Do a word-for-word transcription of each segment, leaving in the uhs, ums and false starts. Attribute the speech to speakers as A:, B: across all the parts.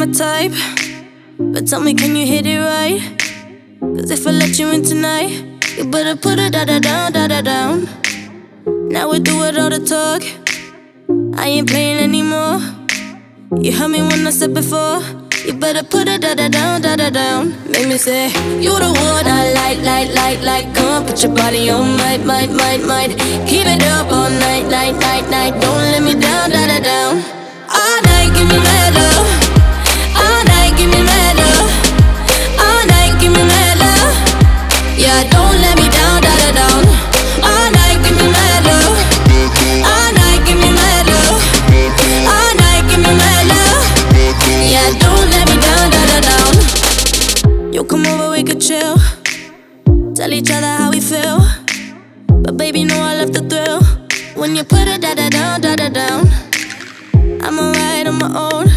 A: my type, but tell me, can you hit it right? Cause if I let you in tonight, you better put it da da down, da da down. Now we do it all the talk, I ain't playing anymore. You heard me when I said before, you better put it da da down, da da down. Make me say, you the one I like, like, like, like. Come on, put your body on, might, might, might, might. Keep it up all night, night, night, night. Don't let me down, da da down. All night, give me mad love. All night, give me mad love. All night, give me mad love. Yeah, don't let me down, da da down. All night, give me mad love. All night, give me mad love. All night, give me mad love. Yeah, don't let me down, da da down. You come over, we could chill. Tell each other how we feel. But baby, know I love the thrill. When you put it da da down, da da down. I'm alright on my own,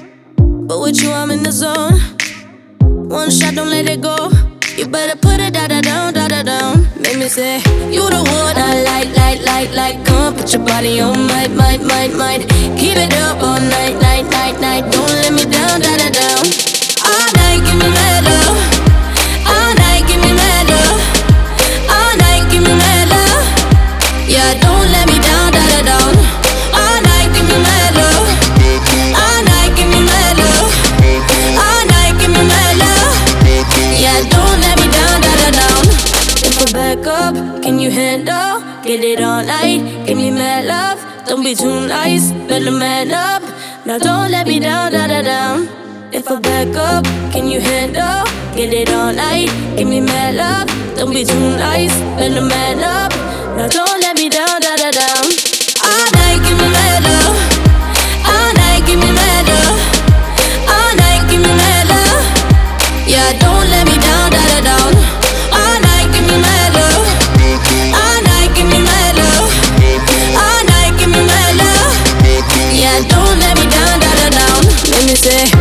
A: but with you I'm in the zone. One shot, don't let it go. You better put it da da down, da da down. Make me say, you the one I like, like, like, like. Come on, put your body on, might, might, might, might. Keep it up all night, night, night, night. Don't let me down, da da down. All night, give me mad love. All night, give me mad love. All night, give me mad love. Yeah, don't let me down, da da down. All night, give me mad love. All night, give me mad love. All night, give me mad love. Yeah, don't let me down, da da down. If I back up, can you handle? Get it all night, give me mad love. Don't be too nice, better man up. Now don't let me down, da da down. If I back up, can you handle? Get it all night, give me mad love. Don't be too nice, better man up. Now don't let me down, da da down. All night, give me mad love. All night, give me mad love. All night, give me mad love. Yeah, don't let me down, da da down. All night, give me mad love. All night, give me mad love. All night, give me mad love. Yeah, don't let me down, da da down. Let me say.